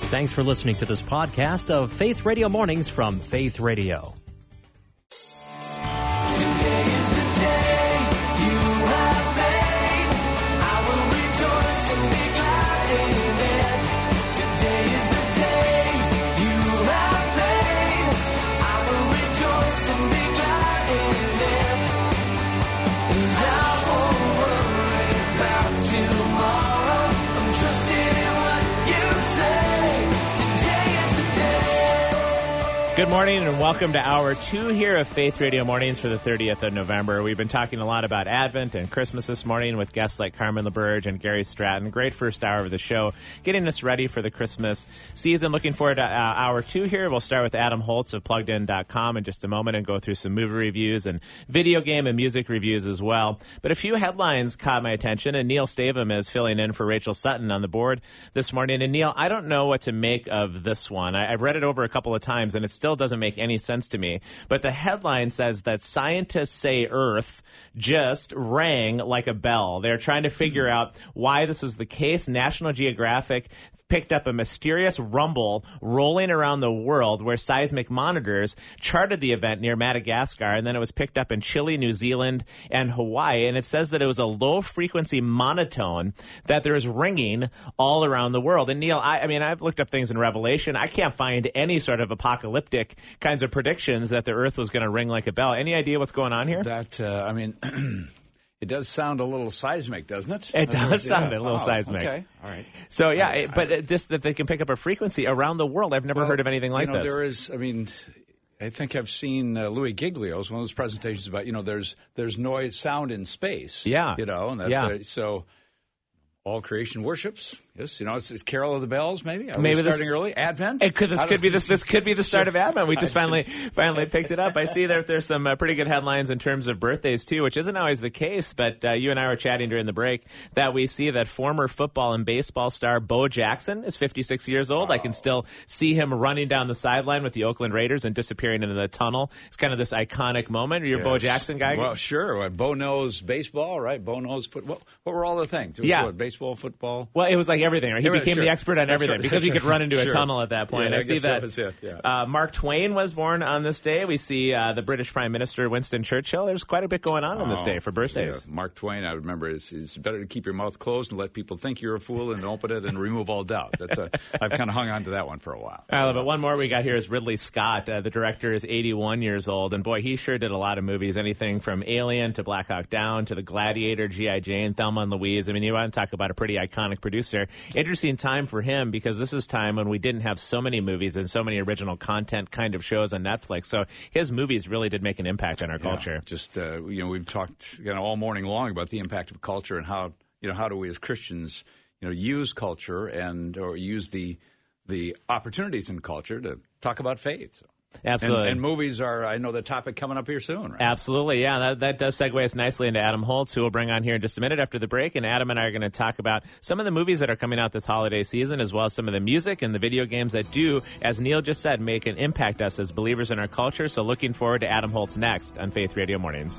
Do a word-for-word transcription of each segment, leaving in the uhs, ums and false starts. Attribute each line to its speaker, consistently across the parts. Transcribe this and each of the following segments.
Speaker 1: Thanks for listening to this podcast of Faith Radio Mornings from Faith Radio.
Speaker 2: Today is the day you have made. I will rejoice and be glad in it. Today is the day you have made. I will rejoice and be glad in it. And I won't worry about tomorrow. I'm trusting in what you say. Today is the day.
Speaker 3: Good morning and welcome to hour two here of Faith Radio Mornings for the thirtieth of November. We've been talking a lot about Advent and Christmas this morning with guests like Carmen LaBerge and Gary Stratton. Great first hour of the show, getting us ready for the Christmas season. Looking forward to uh, hour two here. We'll start with Adam Holtz of plugged in dot com in just a moment and go through some movie reviews and video game and music reviews as well. But a few headlines caught my attention, and Neil Stavum is filling in for Rachel Sutton on the board this morning. And Neil, I don't know what to make of this one. I, I've read it over a couple of times, and it still doesn't make any sense to me. But the headline says that scientists say Earth just rang like a bell. They're trying to figure out why this was the case. National Geographic picked up a mysterious rumble rolling around the world where seismic monitors charted the event near Madagascar, and then it was picked up in Chile, New Zealand, and Hawaii. And it says that it was a low-frequency monotone that there is ringing all around the world. And Neil, I, I mean, I've looked up things in Revelation. I can't find any sort of apocalyptic kinds of predictions that the Earth was going to ring like a bell. Any idea what's going on here?
Speaker 4: That, uh, I mean... It does sound a little seismic, doesn't it?
Speaker 3: It does sound
Speaker 4: yeah.
Speaker 3: a little
Speaker 4: oh,
Speaker 3: seismic.
Speaker 4: Okay, all right.
Speaker 3: So, yeah,
Speaker 4: I,
Speaker 3: it, but
Speaker 4: I,
Speaker 3: it, just that they can pick up a frequency around the world. I've never
Speaker 4: well,
Speaker 3: heard of anything like
Speaker 4: you know,
Speaker 3: this.
Speaker 4: There is, I mean, I think I've seen uh, Louis Giglio's, one of those presentations about, you know, there's there's noise, sound in space.
Speaker 3: Yeah.
Speaker 4: You know, and that's,
Speaker 3: yeah.
Speaker 4: uh, so all creation worships. Yes, you know, it's, it's Carol of the Bells, maybe. Are
Speaker 3: maybe
Speaker 4: we
Speaker 3: this,
Speaker 4: starting early. Advent.
Speaker 3: It could. This could be this. This could be the start of Advent. We just finally finally picked it up. I see that there's some uh, pretty good headlines in terms of birthdays too, which isn't always the case. But uh, you and I were chatting during the break that we see that former football and baseball star Bo Jackson is fifty-six years old. Oh. I can still see him running down the sideline with the Oakland Raiders and disappearing into the tunnel. It's kind of this iconic moment. Are you a
Speaker 4: yes.
Speaker 3: Bo Jackson guy?
Speaker 4: Well, sure. Bo knows baseball, right? Bo knows football. What were all the things? It was
Speaker 3: yeah.
Speaker 4: What, baseball, football.
Speaker 3: Well, it was like everything. Right? He
Speaker 4: Everything,
Speaker 3: became
Speaker 4: sure.
Speaker 3: the expert on everything
Speaker 4: sure.
Speaker 3: because he could run into
Speaker 4: sure.
Speaker 3: a tunnel at that point.
Speaker 4: Yeah,
Speaker 3: I,
Speaker 4: I
Speaker 3: see
Speaker 4: guess
Speaker 3: that.
Speaker 4: that was it, yeah.
Speaker 3: uh, Mark Twain was born on this day. We see uh, the British Prime Minister Winston Churchill. There's quite a bit going on on this
Speaker 4: Oh,
Speaker 3: day for birthdays.
Speaker 4: Yeah. Mark Twain, I remember, it's, it's better to keep your mouth closed and let people think you're a fool and open it and remove all doubt. That's a, I've kind of hung on to that one for a while.
Speaker 3: I love it. One more we got here is Ridley Scott. Uh, the director is eighty-one years old, and boy, he sure did a lot of movies. Anything from Alien to Black Hawk Down to The Gladiator, G I. Jane, Thelma and Louise. I mean, you want to talk about a pretty iconic producer. Interesting time for him because this is time when we didn't have so many movies and so many original content kind of shows on Netflix. So his movies really did make an impact on our
Speaker 4: Yeah,
Speaker 3: culture.
Speaker 4: Just uh, you know, we've talked you know all morning long about the impact of culture and how you know how do we as Christians you know use culture and or use the the opportunities in culture to talk about faith. So.
Speaker 3: Absolutely.
Speaker 4: And, and movies are, I know, the topic coming up here soon, right?
Speaker 3: Absolutely, yeah. That, that does segue us nicely into Adam Holtz, who we'll bring on here in just a minute after the break. And Adam and I are going to talk about some of the movies that are coming out this holiday season, as well as some of the music and the video games that do, as Neil just said, make and impact us as believers in our culture. So looking forward to Adam Holtz next on Faith Radio Mornings.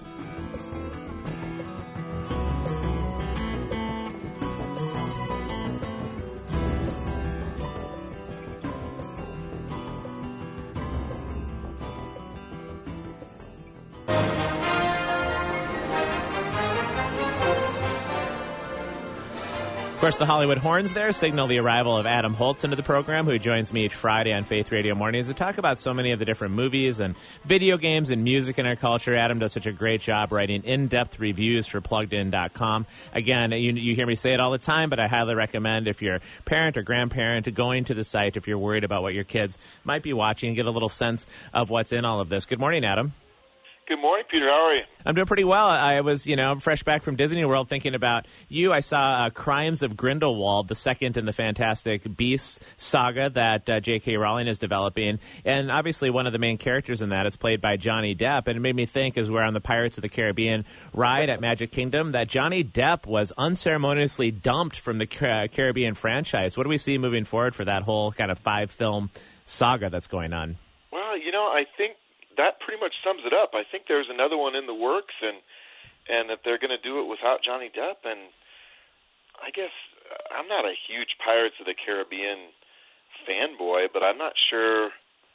Speaker 3: Of course, the Hollywood Horns there signal the arrival of Adam Holtz into the program, who joins me each Friday on Faith Radio Mornings to talk about so many of the different movies and video games and music in our culture. Adam does such a great job writing in-depth reviews for plugged in dot com. Again, you, you hear me say it all the time, but I highly recommend if you're a parent or grandparent going to the site if you're worried about what your kids might be watching and get a little sense of what's in all of this. Good morning, Adam.
Speaker 5: Good morning, Peter. How are you?
Speaker 3: I'm doing pretty well. I was, you know, fresh back from Disney World thinking about you. I saw uh, Crimes of Grindelwald, the second in the Fantastic Beasts saga that uh, J K. Rowling is developing. And obviously one of the main characters in that is played by Johnny Depp. And it made me think, as we're on the Pirates of the Caribbean ride at Magic Kingdom, that Johnny Depp was unceremoniously dumped from the Car- Caribbean franchise. What do we see moving forward for that whole kind of five-film saga that's going on?
Speaker 5: Well, you know, I think that pretty much sums it up. I think there's another one in the works, and and that they're going to do it without Johnny Depp. And I guess I'm not a huge Pirates of the Caribbean fanboy, but I'm not sure.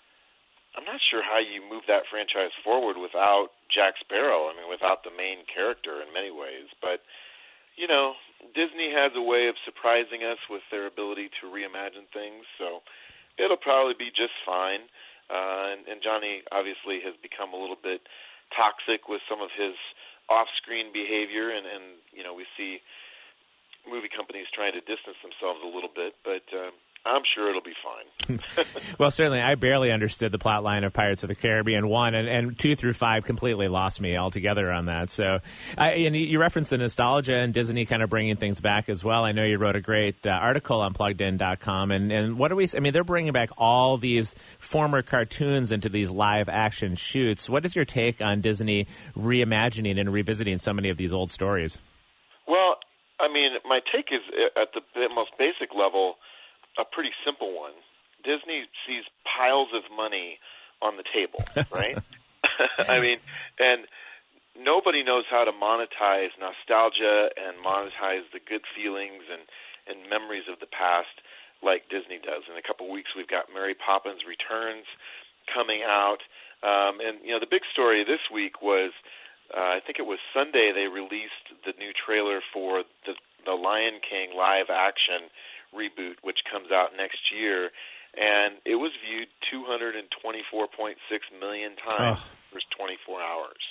Speaker 5: I'm not sure how you move that franchise forward without Jack Sparrow. I mean, without the main character in many ways. But you know, Disney has a way of surprising us with their ability to reimagine things, so it'll probably be just fine. Uh, and, and Johnny obviously has become a little bit toxic with some of his off-screen behavior, and, and you know, we see movie companies trying to distance themselves a little bit, but um, I'm sure it'll be fine.
Speaker 3: Well, certainly, I barely understood the plot line of Pirates of the Caribbean one, and, and two through five completely lost me altogether on that. So, I, and you referenced the nostalgia and Disney kind of bringing things back as well. I know you wrote a great uh, article on plugged in dot com, and, and what are we, I mean, they're bringing back all these former cartoons into these live action shoots. What is your take on Disney reimagining and revisiting so many of these old stories?
Speaker 5: Well, I mean, my take is at the most basic level, a pretty simple one. Disney sees piles of money on the table, right? I mean, and nobody knows how to monetize nostalgia and monetize the good feelings and, and memories of the past like Disney does. In a couple of weeks, we've got Mary Poppins Returns coming out. Um, and, you know, the big story this week was, uh, I think it was Sunday, they released the new trailer for the, the Lion King live action reboot, which comes out next year, and it was viewed two hundred twenty-four point six million times oh. in the first twenty-four hours.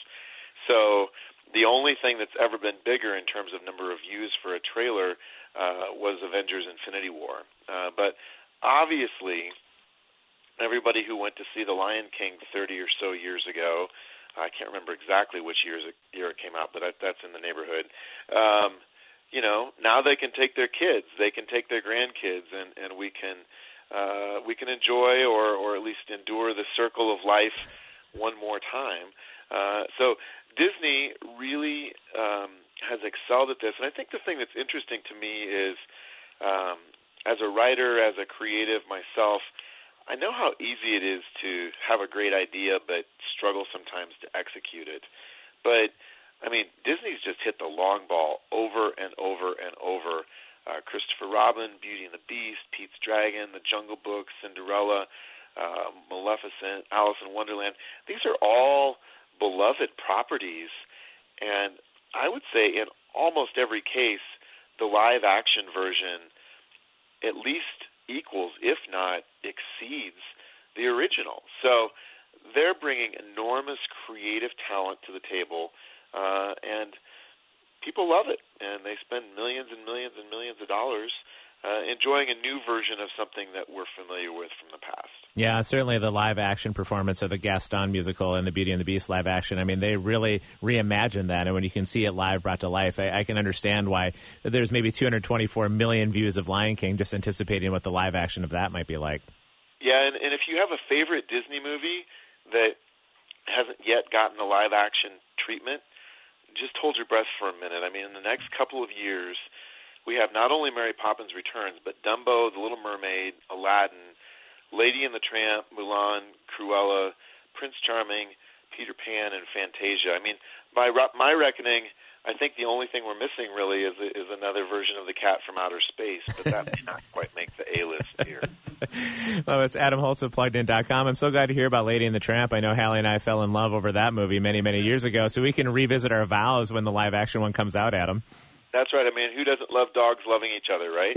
Speaker 5: So the only thing that's ever been bigger in terms of number of views for a trailer uh, was Avengers Infinity War. Uh, but obviously, everybody who went to see The Lion King thirty or so years ago, I can't remember exactly which years it, year it came out, but that, that's in the neighborhood, um, you know, now they can take their kids, they can take their grandkids, and, and we can uh, we can enjoy or, or at least endure the circle of life one more time. Uh, so Disney really um, has excelled at this, and I think the thing that's interesting to me is, um, as a writer, as a creative myself, I know how easy it is to have a great idea but struggle sometimes to execute it. But I mean, Disney's just hit the long ball over and over and over. Uh, Christopher Robin, Beauty and the Beast, Pete's Dragon, The Jungle Book, Cinderella, uh, Maleficent, Alice in Wonderland. These are all beloved properties, and I would say in almost every case, the live-action version at least equals, if not exceeds, the original. So they're bringing enormous creative talent to the table, Uh, and people love it, and they spend millions and millions and millions of dollars uh, enjoying a new version of something that we're familiar with from the past.
Speaker 3: Yeah, certainly the live-action performance of the Gaston musical and the Beauty and the Beast live-action, I mean, they really reimagined that, and when you can see it live brought to life, I, I can understand why there's maybe two hundred twenty-four million views of Lion King, just anticipating what the live-action of that might be like.
Speaker 5: Yeah, and, and if you have a favorite Disney movie that hasn't yet gotten a live-action treatment, just hold your breath for a minute. I mean, in the next couple of years, we have not only Mary Poppins Returns, but Dumbo, The Little Mermaid, Aladdin, Lady and the Tramp, Mulan, Cruella, Prince Charming, Peter Pan, and Fantasia. I mean, by my reckoning, I think the only thing we're missing really is is another version of The Cat from Outer Space, but that may not quite make the A-list here.
Speaker 3: Well, it's Adam Holtz of plugged in dot com. I'm so glad to hear about Lady and the Tramp. I know Hallie and I fell in love over that movie many, many years ago, so we can revisit our vows when the live-action one comes out, Adam.
Speaker 5: That's right. I mean, who doesn't love dogs loving each other, right?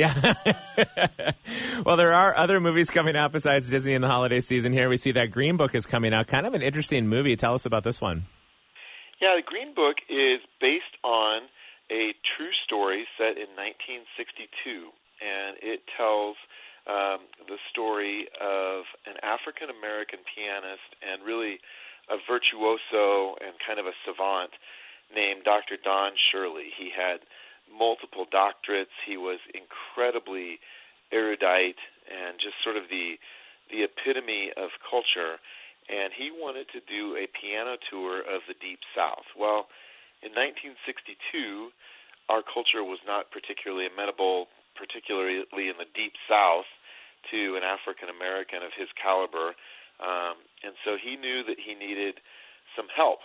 Speaker 3: Yeah. Well, there are other movies coming out besides Disney in the holiday season here. We see that Green Book is coming out. Kind of an interesting movie. Tell us about this one.
Speaker 5: Yeah, the Green Book is based on a true story set in nineteen sixty-two, and it tells um, the story of an African-American pianist and really a virtuoso and kind of a savant named Doctor Don Shirley. He had multiple doctorates. He was incredibly erudite and just sort of the the epitome of culture. And he wanted to do a piano tour of the Deep South. Well, in nineteen sixty-two, our culture was not particularly amenable, particularly in the Deep South, to an African-American of his caliber. Um, and so he knew that he needed some help.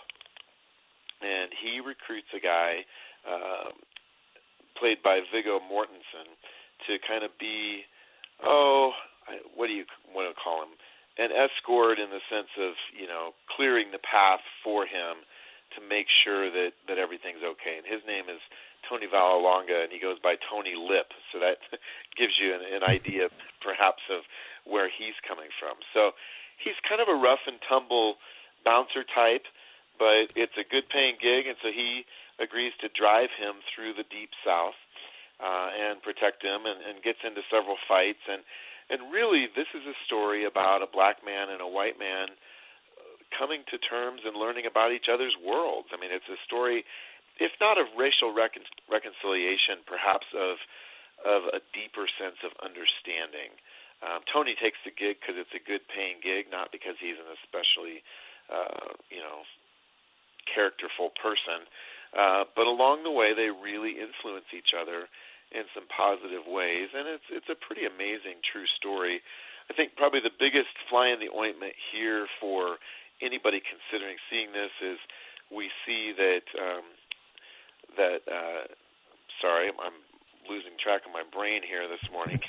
Speaker 5: And he recruits a guy uh, played by Viggo Mortensen to kind of be, oh, what what do you want to call him, an escort in the sense of, you know, clearing the path for him to make sure that, that everything's okay. And his name is Tony Vallelonga, and he goes by Tony Lip, so that gives you an, an idea perhaps of where he's coming from. So he's kind of a rough and tumble bouncer type, but it's a good-paying gig, and so he agrees to drive him through the Deep South uh, and protect him, and, and gets into several fights. And, and really, this is a story about a black man and a white man coming to terms and learning about each other's worlds. I mean, it's a story, if not of racial recon- reconciliation, perhaps of of a deeper sense of understanding. Um, Tony takes the gig because it's a good-paying gig, not because he's an especially, uh, you know, characterful person. Uh, but along the way, they really influence each other in some positive ways, and it's it's a pretty amazing true story. I think probably the biggest fly in the ointment here for anybody considering seeing this is we see that um, that uh, sorry, I'm, I'm losing track of my brain here this morning.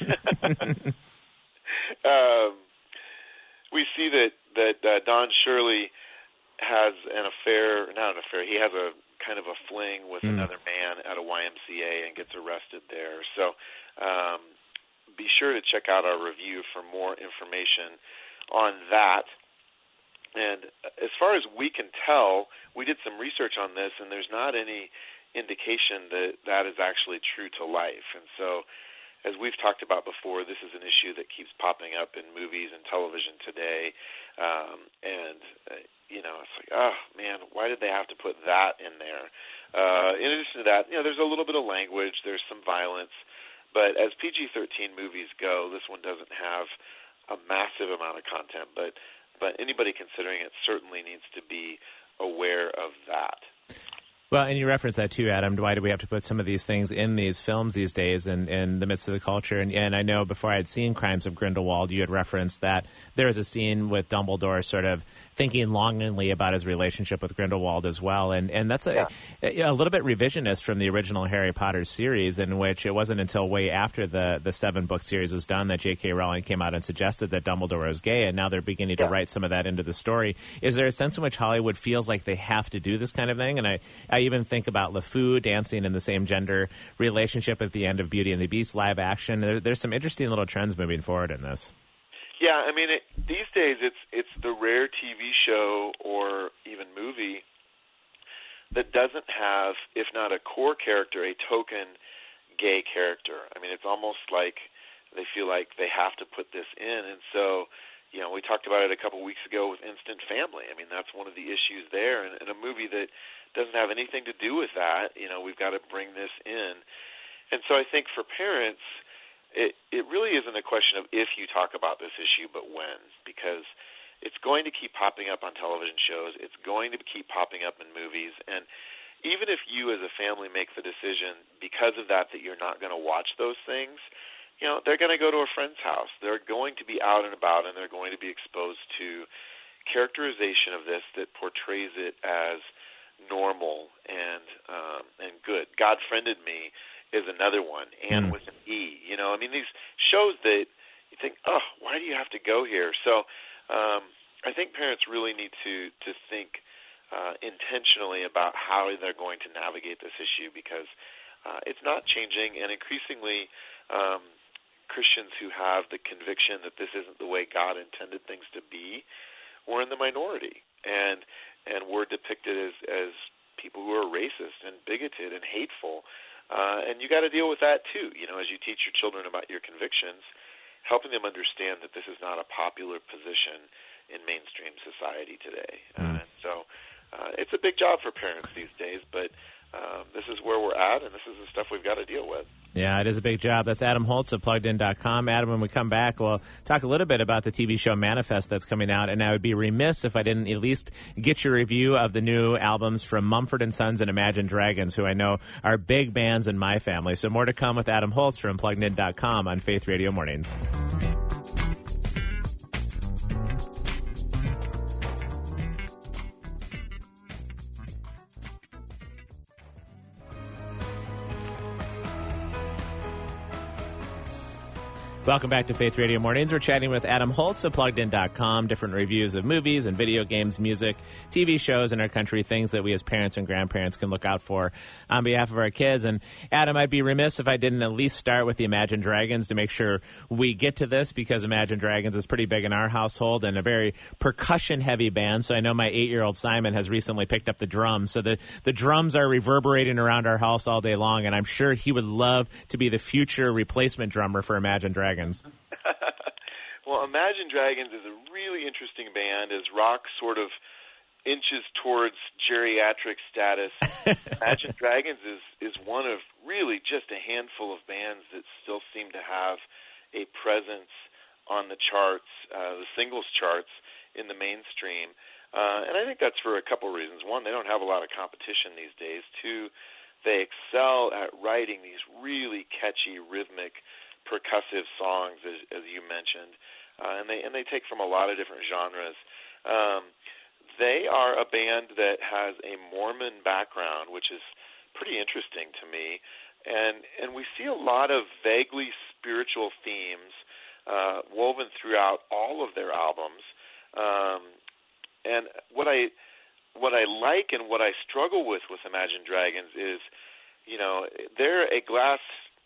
Speaker 5: um, we see that that uh, Don Shirley has an affair, not an affair. He has a kind of a fling with mm. another man at a Y M C A and gets arrested there. So um, be sure to check out our review for more information on that. And as far as we can tell, we did some research on this, and there's not any indication that that is actually true to life. And so, as we've talked about before, this is an issue that keeps popping up in movies and television today. Um, and, uh, you know, it's like, oh, man, why did they have to put that in there? Uh, in addition to that, you know, there's a little bit of language, there's some violence. But as P G thirteen movies go, this one doesn't have a massive amount of content, but But anybody considering it certainly needs to be aware of that.
Speaker 3: Well, and you referenced that too, Adam. Why do we have to put some of these things in these films these days in, in the midst of the culture? And, and I know before I had seen Crimes of Grindelwald, you had referenced that there is a scene with Dumbledore sort of thinking longingly about his relationship with Grindelwald as well. And and that's a, yeah. a, a little bit revisionist from the original Harry Potter series, in which it wasn't until way after the, the seven-book series was done that J K. Rowling came out and suggested that Dumbledore was gay, and now they're beginning yeah. to write some of that into the story. Is there a sense in which Hollywood feels like they have to do this kind of thing? And I, I even think about LeFou dancing in the same gender relationship at the end of Beauty and the Beast live action. There, there's some interesting little trends moving forward in this.
Speaker 5: Yeah, I mean, it, these days it's it's the rare T V show or even movie that doesn't have, if not a core character, a token gay character. I mean, it's almost like they feel like they have to put this in. And so, you know, we talked about it a couple weeks ago with Instant Family. I mean, that's one of the issues there. And, and a movie that doesn't have anything to do with that, you know, we've got to bring this in. And so I think for parents, It it really isn't a question of if you talk about this issue, but when, because it's going to keep popping up on television shows. It's going to keep popping up in movies. And even if you as a family make the decision because of that that you're not going to watch those things, you know, they're going to go to a friend's house. They're going to be out and about, and they're going to be exposed to characterization of this that portrays it as normal and um, and good. God Friended Me is another one, and mm. with an E. You know, I mean, these shows that you think, oh, why do you have to go here? So um, I think parents really need to, to think uh, intentionally about how they're going to navigate this issue, because uh, it's not changing, and increasingly um, Christians who have the conviction that this isn't the way God intended things to be, we're in the minority, and and we're depicted as, as people who are racist and bigoted and hateful. Uh, and you got to deal with that too, you know, as you teach your children about your convictions, helping them understand that this is not a popular position in mainstream society today. Mm. Uh, and so uh, it's a big job for parents these days, but um, this is where we're at, and this is the stuff we've got to deal with.
Speaker 3: Yeah, it is a big job. That's Adam Holtz of plugged in dot com. Adam, when we come back, we'll talk a little bit about the T V show Manifest that's coming out, and I would be remiss if I didn't at least get your review of the new albums from Mumford and Sons and Imagine Dragons, who I know are big bands in my family. So more to come with Adam Holtz from plugged in dot com on Faith Radio Mornings. Welcome back to Faith Radio Mornings. We're chatting with Adam Holtz of plugged in dot com, different reviews of movies and video games, music, T V shows in our country, things that we as parents and grandparents can look out for on behalf of our kids. And Adam, I'd be remiss if I didn't at least start with the Imagine Dragons to make sure we get to this, because Imagine Dragons is pretty big in our household and a very percussion-heavy band. So I know my eight-year-old Simon has recently picked up the drums. So the, the drums are reverberating around our house all day long, and I'm sure he would love to be the future replacement drummer for Imagine Dragons.
Speaker 5: Well, Imagine Dragons is a really interesting band as rock sort of inches towards geriatric status. Imagine Dragons is, is one of really just a handful of bands that still seem to have a presence on the charts, uh, the singles charts in the mainstream. Uh, and I think that's for a couple reasons. One, they don't have a lot of competition these days. Two, they excel at writing these really catchy, rhythmic, percussive songs, as, as you mentioned, uh, and they and they take from a lot of different genres. Um, they are a band that has a Mormon background, which is pretty interesting to me, and and we see a lot of vaguely spiritual themes uh, woven throughout all of their albums. Um, and what I what I like and what I struggle with with Imagine Dragons is, you know, they're a glass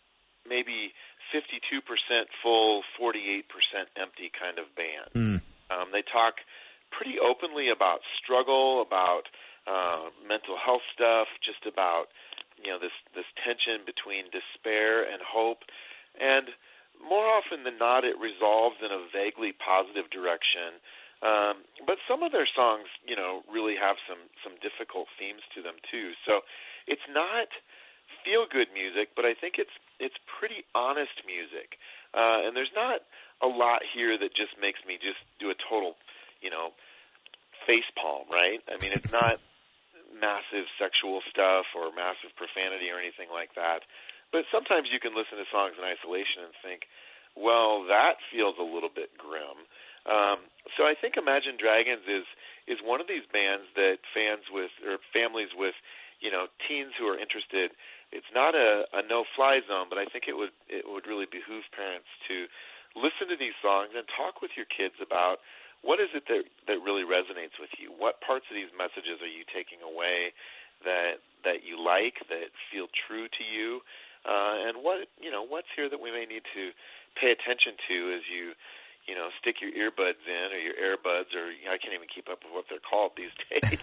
Speaker 5: maybe fifty-two percent full, forty-eight percent empty kind of band. Mm. Um, they talk pretty openly about struggle, about uh, mental health stuff, just about, you know, this, this tension between despair and hope. And more often than not, it resolves in a vaguely positive direction. Um, but some of their songs, you know, really have some, some difficult themes to them, too. So it's not feel-good music, but I think it's it's pretty honest music. Uh, and there's not a lot here that just makes me just do a total, you know, facepalm, right? I mean, it's not massive sexual stuff or massive profanity or anything like that. But sometimes you can listen to songs in isolation and think, well, that feels a little bit grim. Um, so I think Imagine Dragons is is one of these bands that fans with, or families with, you know, teens who are interested. It's not a, a no-fly zone, but I think it would it would really behoove parents to listen to these songs and talk with your kids about what is it that that really resonates with you. What parts of these messages are you taking away that that you like, that feel true to you, uh, and what you know what's here that we may need to pay attention to as you you know stick your earbuds in or your airbuds, or I can't even keep up with what they're called these days.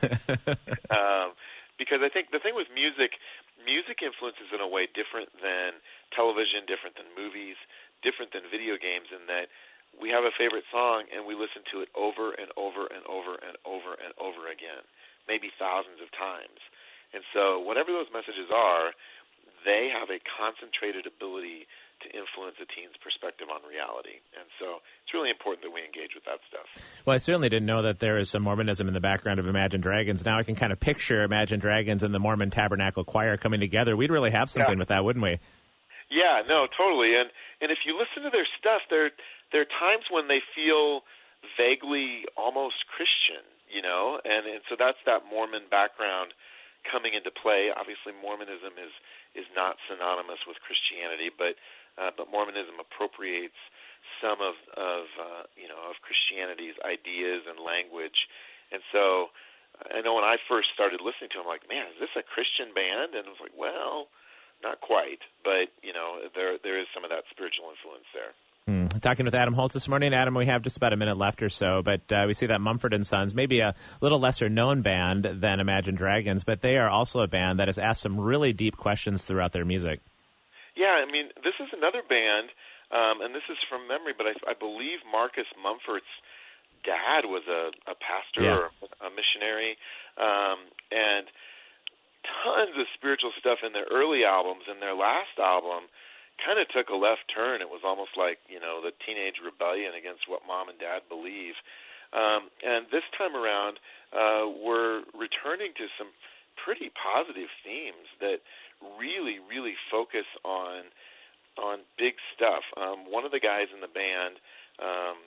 Speaker 5: um, Because I think the thing with music, music influences in a way different than television, different than movies, different than video games, in that we have a favorite song and we listen to it over and over and over and over and over again, maybe thousands of times. And so whatever those messages are, they have a concentrated ability to influence a teen's perspective on reality. And so it's really important that we engage with that stuff.
Speaker 3: Well, I certainly didn't know that there is some Mormonism in the background of Imagine Dragons. Now I can kind of picture Imagine Dragons and the Mormon Tabernacle Choir coming together. We'd really have something yeah. with that, wouldn't we?
Speaker 5: Yeah, no, totally. And and if you listen to their stuff, there there are times when they feel vaguely almost Christian, you know, and, and so that's that Mormon background coming into play. Obviously, Mormonism is, is not synonymous with Christianity, but Uh, but Mormonism appropriates some of, of uh, you know, of Christianity's ideas and language. And so I know when I first started listening to them, I'm like, man, is this a Christian band? And I was like, well, not quite. But, you know, there there is some of that spiritual influence there.
Speaker 3: Hmm. Talking with Adam Holtz this morning. Adam, we have just about a minute left or so, but uh, we see that Mumford and Sons, maybe a little lesser-known band than Imagine Dragons, but they are also a band that has asked some really deep questions throughout their music.
Speaker 5: Yeah, I mean, this is another band, um, and this is from memory, but I, I believe Marcus Mumford's dad was a, a pastor yeah. or a missionary, um, and tons of spiritual stuff in their early albums. And their last album kind of took a left turn. It was almost like, you know, the teenage rebellion against what mom and dad believe. Um, and this time around, uh, we're returning to some pretty positive themes that really, really focus on on big stuff. Um, one of the guys in the band um,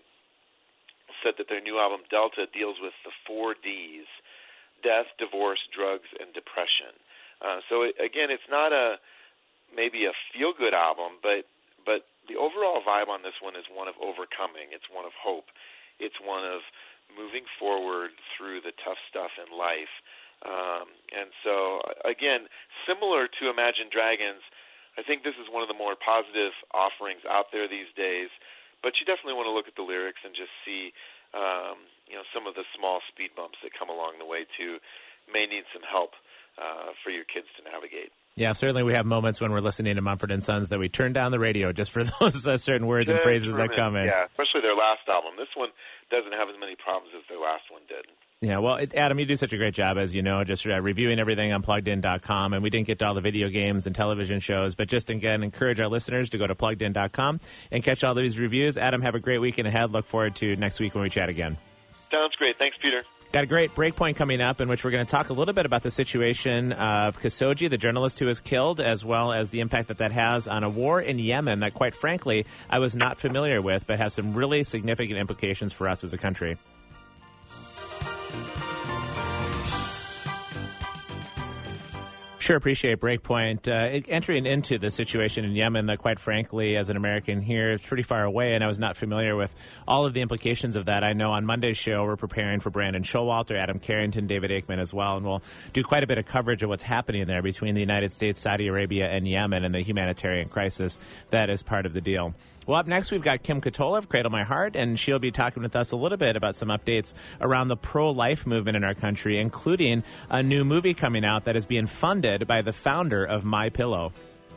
Speaker 5: said that their new album, Delta, deals with the four Ds: death, divorce, drugs, and depression. Uh, so, it, again, it's not a maybe a feel-good album, but but the overall vibe on this one is one of overcoming. It's one of hope. It's one of moving forward through the tough stuff in life. Um, and so, again, similar to Imagine Dragons, I think this is one of the more positive offerings out there these days. But you definitely want to look at the lyrics and just see, um, you know, some of the small speed bumps that come along the way too. May need some help uh, for your kids to navigate.
Speaker 3: Yeah, certainly we have moments when we're listening to Mumford and Sons that we turn down the radio just for those uh, certain words and
Speaker 5: That's
Speaker 3: phrases
Speaker 5: true.
Speaker 3: that come in.
Speaker 5: Yeah, especially their last album. This one doesn't have as many problems as their last one did.
Speaker 3: Yeah, well, it, Adam, you do such a great job, as you know, just uh, reviewing everything on plugged in dot com. And we didn't get to all the video games and television shows, but just, again, encourage our listeners to go to plugged in dot com and catch all these reviews. Adam, have a great weekend ahead. Look forward to next week when we chat again.
Speaker 5: Sounds great. Thanks, Peter.
Speaker 3: Got a great breakpoint coming up in which we're going to talk a little bit about the situation of Khashoggi, the journalist who was killed, as well as the impact that that has on a war in Yemen that, quite frankly, I was not familiar with, but has some really significant implications for us as a country. Sure appreciate Breakpoint uh, entering into the situation in Yemen that, quite frankly, as an American here, is pretty far away, and I was not familiar with all of the implications of that. I know on Monday's show we're preparing for Brandon Showalter, Adam Carrington, David Aikman as well, and we'll do quite a bit of coverage of what's happening there between the United States, Saudi Arabia, and Yemen, and the humanitarian crisis that is part of the deal. Well, up next, we've got Kim Katola of Cradle My Heart, and she'll be talking with us a little bit about some updates around the pro-life movement in our country, including a new movie coming out that is being funded by the founder of MyPillow.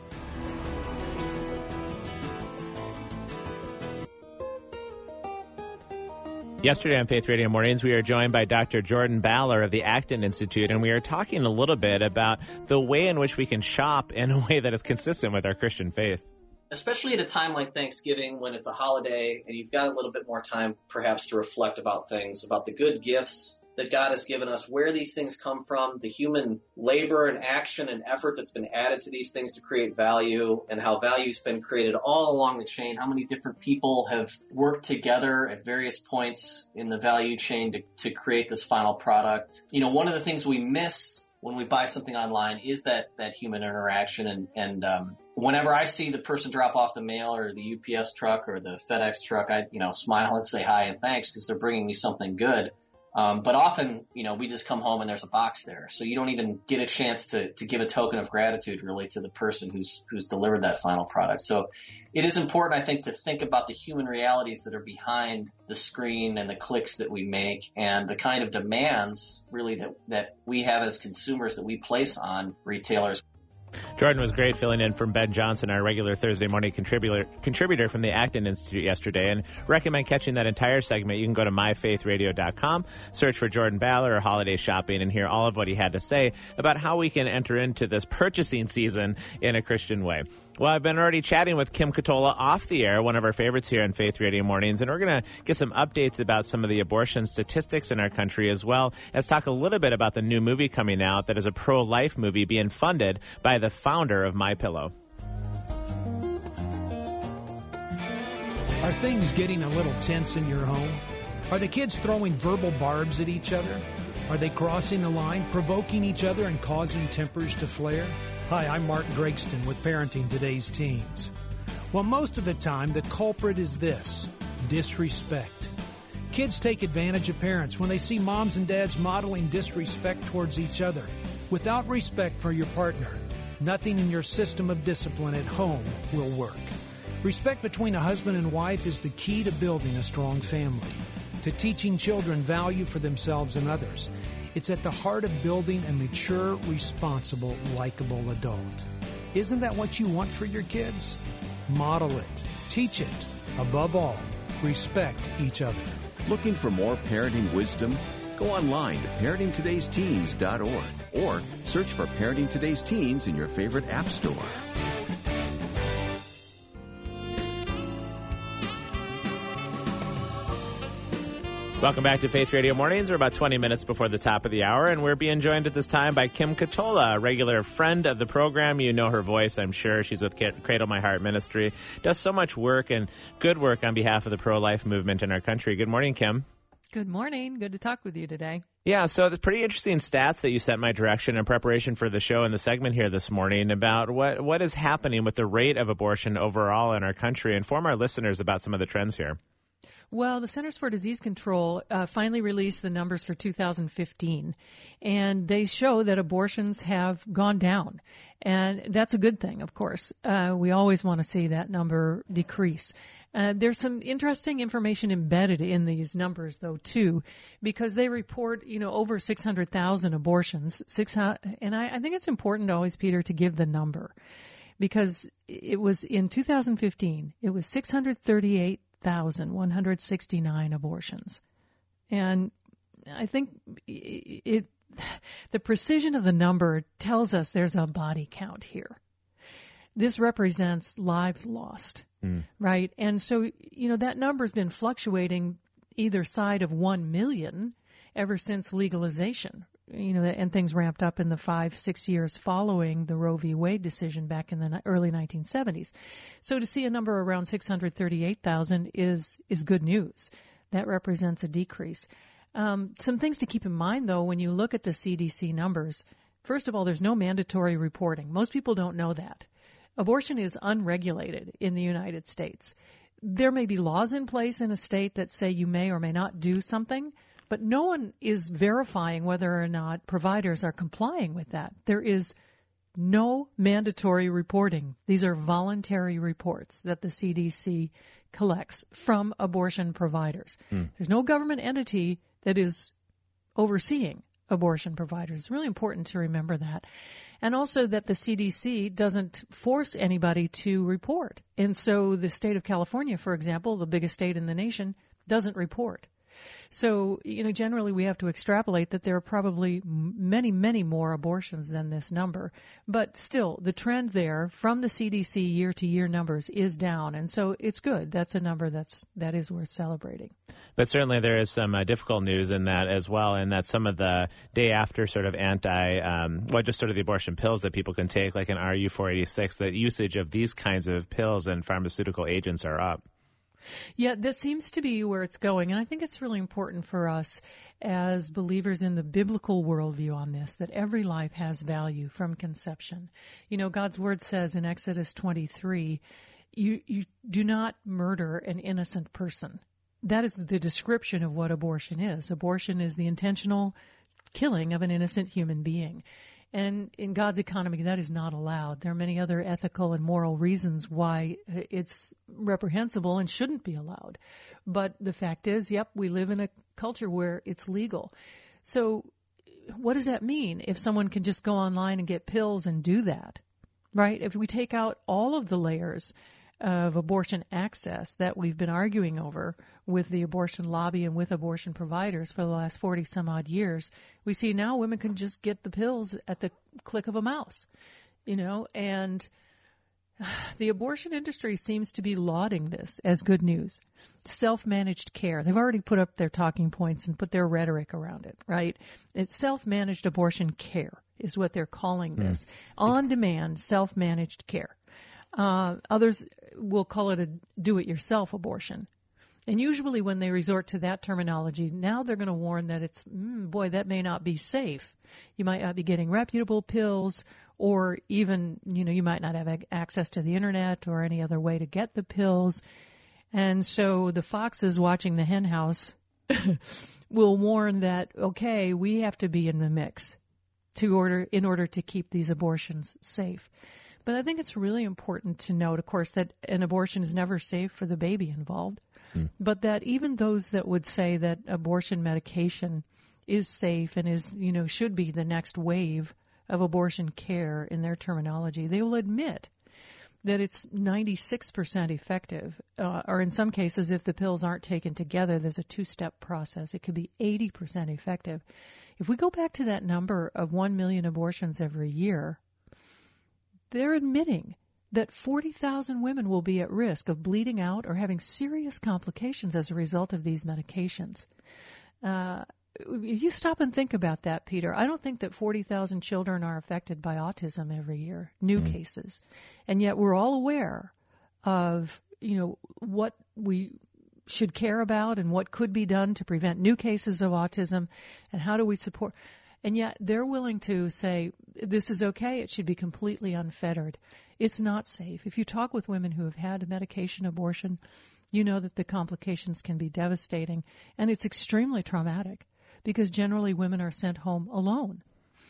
Speaker 3: Yesterday on Faith Radio Mornings, we are joined by Doctor Jordan Baller of the Acton Institute, and we are talking a little bit about the way in which we can shop in a way that is consistent with our Christian faith.
Speaker 6: Especially at a time like Thanksgiving when it's a holiday and you've got a little bit more time perhaps to reflect about things, about the good gifts that God has given us, where these things come from, the human labor and action and effort that's been added to these things to create value, and how value's been created all along the chain, how many different people have worked together at various points in the value chain to, to create this final product. You know, one of the things we miss when we buy something online is that, that human interaction. And, and, um, whenever I see the person drop off the mail or the U P S truck or the FedEx truck, I, you know, smile and say hi and thanks because they're bringing me something good. Um, but often, you know, we just come home and there's a box there. So you don't even get a chance to, to give a token of gratitude really to the person who's, who's delivered that final product. So it is important, I think, to think about the human realities that are behind the screen and the clicks that we make and the kind of demands really that, that we have as consumers that we place on retailers.
Speaker 3: Jordan was great filling in from Ben Johnson, our regular Thursday morning contributor contributor from the Acton Institute yesterday, and recommend catching that entire segment. You can go to my faith radio dot com, search for Jordan Baller or holiday shopping, and hear all of what he had to say about how we can enter into this purchasing season in a Christian way. Well, I've been already chatting with Kim Katola off the air, one of our favorites here on Faith Radio Mornings, and we're going to get some updates about some of the abortion statistics in our country, as well as talk a little bit about the new movie coming out that is a pro-life movie being funded by the founder of MyPillow.
Speaker 7: Are things getting a little tense in your home? Are the kids throwing verbal barbs at each other? Are they crossing the line, provoking each other and causing tempers to flare? Hi, I'm Mark Gregston with Parenting Today's Teens. Well, most of the time, the culprit is this: disrespect. Kids take advantage of parents when they see moms and dads modeling disrespect towards each other. Without respect for your partner, nothing in your system of discipline at home will work. Respect between a husband and wife is the key to building a strong family, to teaching children value for themselves and others. It's at the heart of building a mature, responsible, likable adult. Isn't that what you want for your kids? Model it. Teach it. Above all, respect each other.
Speaker 8: Looking for more parenting wisdom? Go online to parenting todays teens dot org or search for Parenting Today's Teens in your favorite app store.
Speaker 3: Welcome back to Faith Radio Mornings. We're about twenty minutes before the top of the hour, and we're being joined at this time by Kim Katola, a regular friend of the program. You know her voice, I'm sure. She's with Cradle My Heart Ministry. Does so much work and good work on behalf of the pro-life movement in our country. Good morning, Kim.
Speaker 9: Good morning. Good to talk with you today.
Speaker 3: Yeah, so it's pretty interesting stats that you sent my direction in preparation for the show and the segment here this morning about what, what is happening with the rate of abortion overall in our country. Inform our listeners about some of the trends here.
Speaker 9: Well, the Centers for Disease Control uh, finally released the numbers for two thousand fifteen, and they show that abortions have gone down. And that's a good thing, of course. Uh, we always want to see that number decrease. Uh, there's some interesting information embedded in these numbers, though, too, because they report, you know, over six hundred thousand abortions. Six, and I, I think it's important always, Peter, to give the number, because it was in two thousand fifteen, it was six hundred thirty-eight thousand one hundred sixty-nine abortions. And I think it, it the precision of the number tells us there's a body count here. This represents lives lost, mm. right? And so, you know, that number's been fluctuating either side of one million ever since legalization, you know, and things ramped up in the five, six years following the Roe v. Wade decision back in the early nineteen seventies. So to see a number around six hundred thirty-eight thousand is, is good news. That represents a decrease. Um, some things to keep in mind, though, when you look at the C D C numbers. First of all, there's no mandatory reporting. Most people don't know that. Abortion is unregulated in the United States. There may be laws in place in a state that say you may or may not do something, but no one is verifying whether or not providers are complying with that. There is no mandatory reporting. These are voluntary reports that the C D C collects from abortion providers. Mm. There's no government entity that is overseeing abortion providers. It's really important to remember that. And also that the C D C doesn't force anybody to report. And so the state of California, for example, the biggest state in the nation, doesn't report. So, you know, generally we have to extrapolate that there are probably many, many more abortions than this number. But still, the trend there from the C D C year-to-year numbers is down. And so it's good. That's a number that's, that is worth celebrating.
Speaker 3: But certainly there is some uh, difficult news in that as well, in that some of the day after sort of anti, um, well, just sort of the abortion pills that people can take, like an R U four eighty-six, the usage of these kinds of pills and pharmaceutical agents are up.
Speaker 9: Yeah, that seems to be where it's going. And I think it's really important for us as believers in the biblical worldview on this, that every life has value from conception. You know, God's word says in Exodus twenty-three, you, you do not murder an innocent person. That is the description of what abortion is. Abortion is the intentional killing of an innocent human being. And in God's economy, that is not allowed. There are many other ethical and moral reasons why it's reprehensible and shouldn't be allowed. But the fact is, yep, we live in a culture where it's legal. So what does that mean if someone can just go online and get pills and do that, right? If we take out all of the layers of abortion access that we've been arguing over with the abortion lobby and with abortion providers for the last forty some odd years, we see now women can just get the pills at the click of a mouse, you know, and the abortion industry seems to be lauding this as good news. Self-managed care. They've already put up their talking points and put their rhetoric around it, right? It's self-managed abortion care is what they're calling this. Mm. On-demand, self-managed care. Uh, others will call it a do-it-yourself abortion. And usually when they resort to that terminology, now they're going to warn that it's, mm, boy, that may not be safe. You might not be getting reputable pills, or even, you know, you might not have ag- access to the internet or any other way to get the pills. And so the foxes watching the hen house will warn that, okay, we have to be in the mix to order in order to keep these abortions safe. But I think it's really important to note, of course, that an abortion is never safe for the baby involved, mm. but that even those that would say that abortion medication is safe and is, you know, should be the next wave of abortion care in their terminology, they will admit that it's ninety-six percent effective, uh, or in some cases, if the pills aren't taken together, there's a two-step process. It could be eighty percent effective. If we go back to that number of one million abortions every year, they're admitting that forty thousand women will be at risk of bleeding out or having serious complications as a result of these medications. Uh, if you stop and think about that, Peter, I don't think that forty thousand children are affected by autism every year, new mm. cases. And yet we're all aware of, you know, what we should care about and what could be done to prevent new cases of autism, and how do we support. And yet they're willing to say, this is okay, it should be completely unfettered. It's not safe. If you talk with women who have had a medication abortion, you know that the complications can be devastating, and it's extremely traumatic because generally women are sent home alone,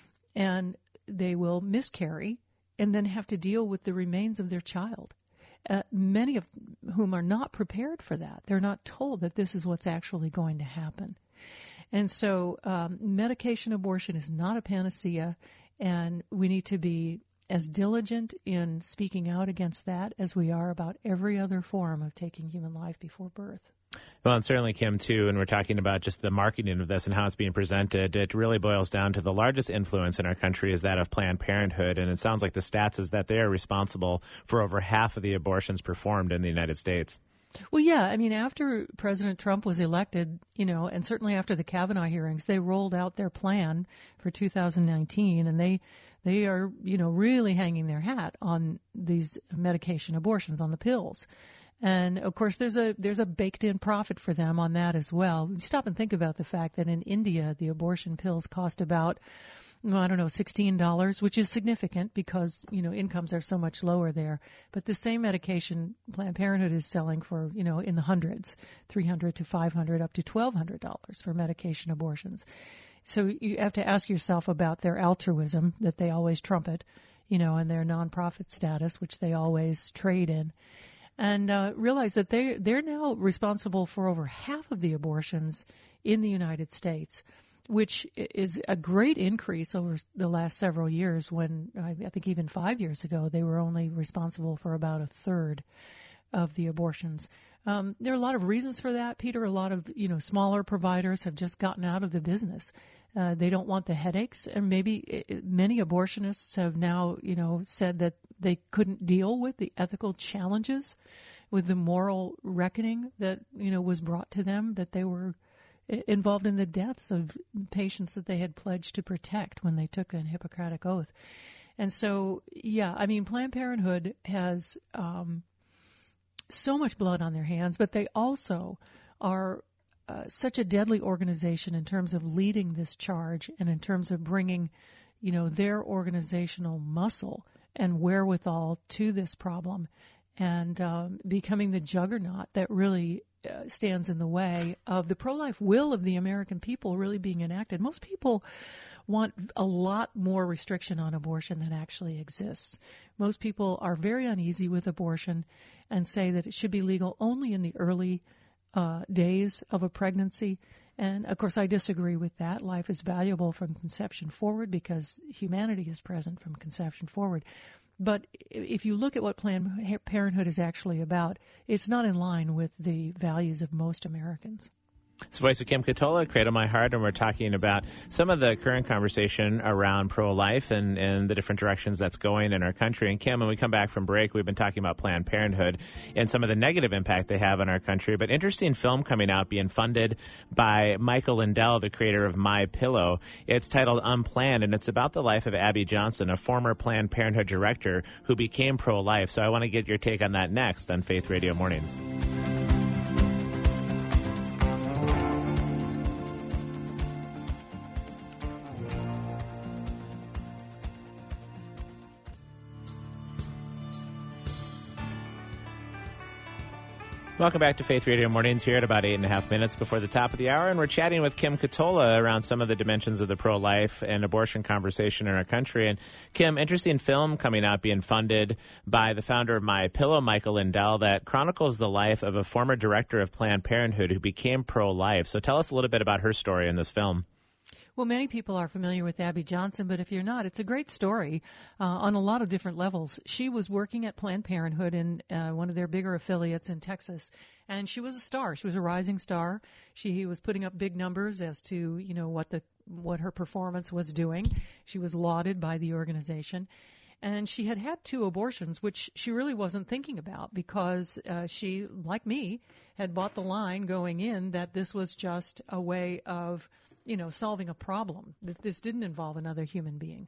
Speaker 9: and they will miscarry and then have to deal with the remains of their child. Uh, many of whom are not prepared for that. They're not told that this is what's actually going to happen. And so um, medication abortion is not a panacea, and we need to be as diligent in speaking out against that as we are about every other form of taking human life before birth.
Speaker 3: Well, and certainly, Kim, too, and we're talking about just the marketing of this and how it's being presented, it really boils down to the largest influence in our country is that of Planned Parenthood, and it sounds like the stats is that they are responsible for over half of the abortions performed in the United States.
Speaker 9: Well, yeah, I mean, after President Trump was elected, you know, and certainly after the Kavanaugh hearings, they rolled out their plan for two thousand nineteen, and they they are, you know, really hanging their hat on these medication abortions, on the pills. And of course, there's a there's a baked-in profit for them on that as well. You stop and think about the fact that in India, the abortion pills cost about, well, I don't know, sixteen dollars, which is significant because, you know, incomes are so much lower there. But the same medication Planned Parenthood is selling for, you know, in the hundreds, three hundred to five hundred, up to twelve hundred dollars for medication abortions. So you have to ask yourself about their altruism that they always trumpet, you know, and their nonprofit status, which they always trade in. And uh, realize that they, they're now responsible for over half of the abortions in the United States, which is a great increase over the last several years when, I think even five years ago, they were only responsible for about a third of the abortions. Um, there are a lot of reasons for that, Peter. A lot of, you know, smaller providers have just gotten out of the business. Uh, they don't want the headaches, and maybe it, many abortionists have now, you know, said that they couldn't deal with the ethical challenges, with the moral reckoning that, you know, was brought to them, that they were involved in the deaths of patients that they had pledged to protect when they took an Hippocratic oath. And so, yeah, I mean, Planned Parenthood has um, so much blood on their hands, but they also are uh, such a deadly organization in terms of leading this charge and in terms of bringing, you know, their organizational muscle and wherewithal to this problem and um, becoming the juggernaut that really uh, stands in the way of the pro-life will of the American people really being enacted. Most people want a lot more restriction on abortion than actually exists. Most people are very uneasy with abortion and say that it should be legal only in the early uh, days of a pregnancy. And, of course, I disagree with that. Life is valuable from conception forward because humanity is present from conception forward. But if you look at what Planned Parenthood is actually about, it's not in line with the values of most Americans.
Speaker 3: It's the voice of Kim Katola, Cradle My Heart, and we're talking about some of the current conversation around pro-life and, and the different directions that's going in our country. And Kim, when we come back from break, we've been talking about Planned Parenthood and some of the negative impact they have on our country. But interesting film coming out being funded by Michael Lindell, the creator of My Pillow. It's titled Unplanned, and it's about the life of Abby Johnson, a former Planned Parenthood director who became pro-life. So I want to get your take on that next on Faith Radio Mornings. Welcome back to Faith Radio Mornings here at about eight and a half minutes before the top of the hour. And we're chatting with Kim Katola around some of the dimensions of the pro-life and abortion conversation in our country. And Kim, interesting film coming out being funded by the founder of My Pillow, Michael Lindell, that chronicles the life of a former director of Planned Parenthood who became pro-life. So tell us a little bit about her story in this film.
Speaker 9: Well, many people are familiar with Abby Johnson, but if you're not, it's a great story uh, on a lot of different levels. She was working at Planned Parenthood in uh, one of their bigger affiliates in Texas, and she was a star. She was a rising star. She was putting up big numbers as to, you know, what the what her performance was doing. She was lauded by the organization. And she had had two abortions, which she really wasn't thinking about because uh, she, like me, had bought the line going in that this was just a way of, you know, solving a problem. That this didn't involve another human being.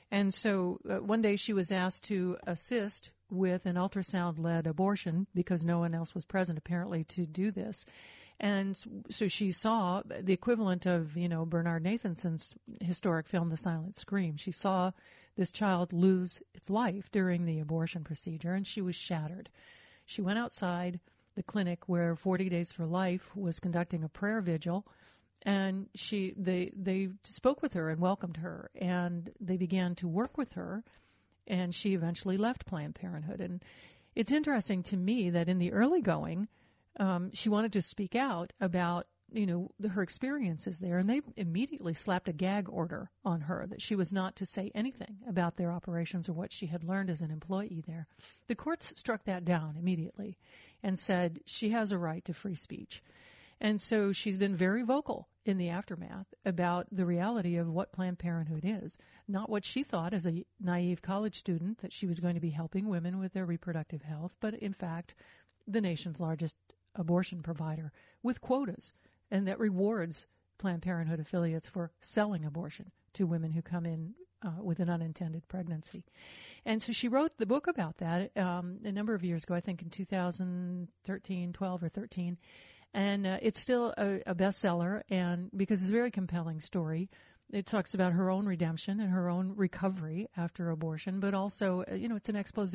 Speaker 9: And so uh, one day she was asked to assist with an ultrasound-led abortion because no one else was present, apparently, to do this. And so she saw the equivalent of, you know, Bernard Nathanson's historic film, The Silent Scream. She saw this child lose its life during the abortion procedure, and she was shattered. She went outside the clinic where forty Days for Life was conducting a prayer vigil, and she they they spoke with her and welcomed her, and they began to work with her, and she eventually left Planned Parenthood. And it's interesting to me that in the early going, Um, she wanted to speak out about, you know, the, her experiences there, and they immediately slapped a gag order on her that she was not to say anything about their operations or what she had learned as an employee there. The courts struck that down immediately and said she has a right to free speech. And so she's been very vocal in the aftermath about the reality of what Planned Parenthood is, not what she thought as a naive college student that she was going to be helping women with their reproductive health, but in fact, the nation's largest abortion provider with quotas, and that rewards Planned Parenthood affiliates for selling abortion to women who come in uh, with an unintended pregnancy. And so she wrote the book about that um, a number of years ago, I think in two thousand thirteen, twelve or thirteen, and uh, it's still a, a bestseller, and because it's a very compelling story. It talks about her own redemption and her own recovery after abortion, but also, you know, it's an expose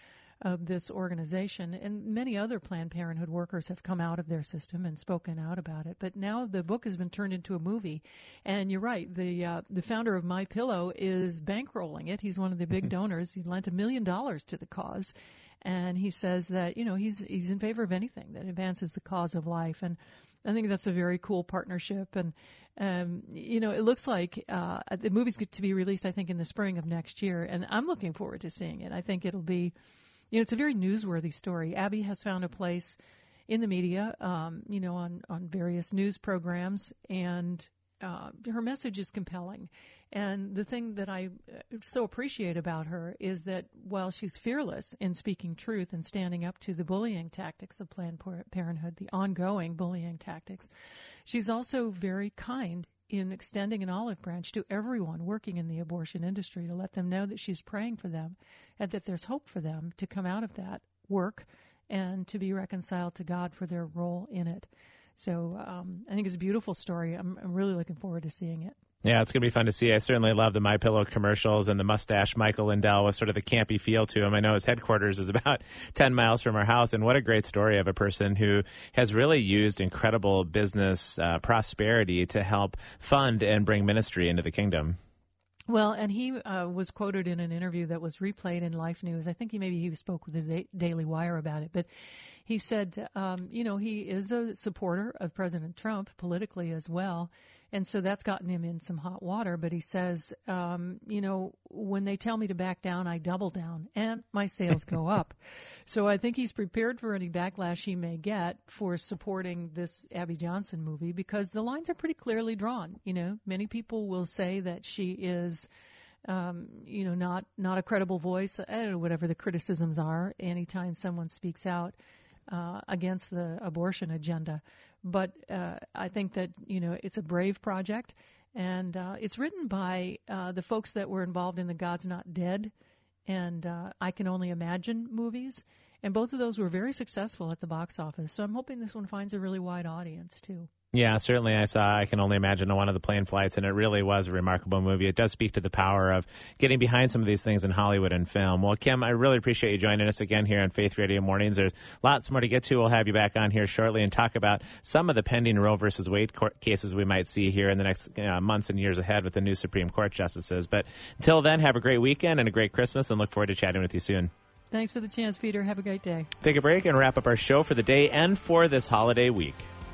Speaker 9: of this organization, and many other Planned Parenthood workers have come out of their system and spoken out about it. But now the book has been turned into a movie, and you're right, the uh, the founder of MyPillow is bankrolling it. He's one of the big donors. He lent a million dollars to the cause, and he says that, you know, he's he's in favor of anything that advances the cause of life, and I think that's a very cool partnership. And um, you know, it looks like uh, the movie's going to be released, I think, in the spring of next year, and I'm looking forward to seeing it. I think it'll be, you know, it's a very newsworthy story. Abby has found a place in the media, um, you know, on, on various news programs, and uh, her message is compelling. And the thing that I so appreciate about her is that while she's fearless in speaking truth and standing up to the bullying tactics of Planned Parenthood, the ongoing bullying tactics, she's also very kind in extending an olive branch to everyone working in the abortion industry to let them know that she's praying for them and that there's hope for them to come out of that work and to be reconciled to God for their role in it. So um, I think it's a beautiful story. I'm, I'm really looking forward to seeing it.
Speaker 3: Yeah, it's going to be fun to see. I certainly love the MyPillow commercials and the mustache Michael Lindell with sort of the campy feel to him. I know his headquarters is about ten miles from our house, and what a great story of a person who has really used incredible business uh, prosperity to help fund and bring ministry into the kingdom.
Speaker 9: Well, and he uh, was quoted in an interview that was replayed in Life News. I think he maybe he spoke with the da- Daily Wire about it, but he said, um, you know, he is a supporter of President Trump politically as well, and so that's gotten him in some hot water. But he says, um, you know, when they tell me to back down, I double down, and my sales go up. So I think he's prepared for any backlash he may get for supporting this Abby Johnson movie, because the lines are pretty clearly drawn. You know, many people will say that she is, um, you know, not not a credible voice, I don't know, whatever the criticisms are, anytime someone speaks out uh, against the abortion agenda. But uh, I think that, you know, it's a brave project, and uh, it's written by uh, the folks that were involved in the God's Not Dead and uh, I Can Only Imagine movies, and both of those were very successful at the box office. So I'm hoping this one finds a really wide audience, too.
Speaker 3: Yeah, certainly I saw I Can Only Imagine on one of the plane flights, and it really was a remarkable movie. It does speak to the power of getting behind some of these things in Hollywood and film. Well, Kim, I really appreciate you joining us again here on Faith Radio Mornings. There's lots more to get to. We'll have you back on here shortly and talk about some of the pending Roe versus Wade court cases we might see here in the next uh, months and years ahead with the new Supreme Court justices. But until then, have a great weekend and a great Christmas, and look forward to chatting with you soon.
Speaker 9: Thanks for the chance, Peter. Have a great day.
Speaker 3: Take a break and wrap up our show for the day and for this holiday week.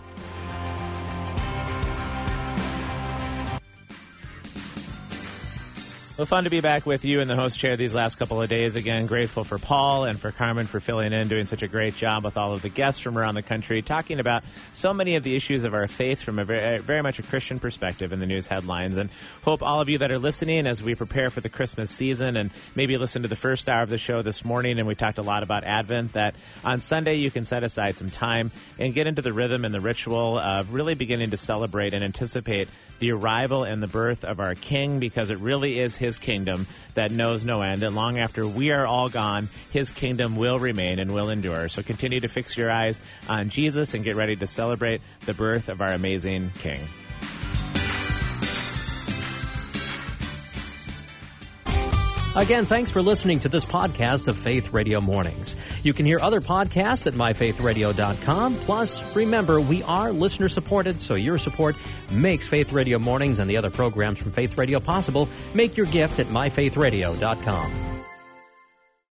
Speaker 3: Well, fun to be back with you in the host chair these last couple of days. Again, grateful for Paul and for Carmen for filling in, doing such a great job with all of the guests from around the country, talking about so many of the issues of our faith from a very, very much a Christian perspective in the news headlines. And hope all of you that are listening as we prepare for the Christmas season and maybe listen to the first hour of the show this morning, and we talked a lot about Advent, that on Sunday you can set aside some time and get into the rhythm and the ritual of really beginning to celebrate and anticipate the arrival and the birth of our King, because it really is his his kingdom that knows no end. And long after we are all gone, his kingdom will remain and will endure. So continue to fix your eyes on Jesus and get ready to celebrate the birth of our amazing King.
Speaker 1: Again, thanks for listening to this podcast of Faith Radio Mornings. You can hear other podcasts at my faith radio dot com. Plus, remember, we are listener-supported, so your support makes Faith Radio Mornings and the other programs from Faith Radio possible. Make your gift at my faith radio dot com.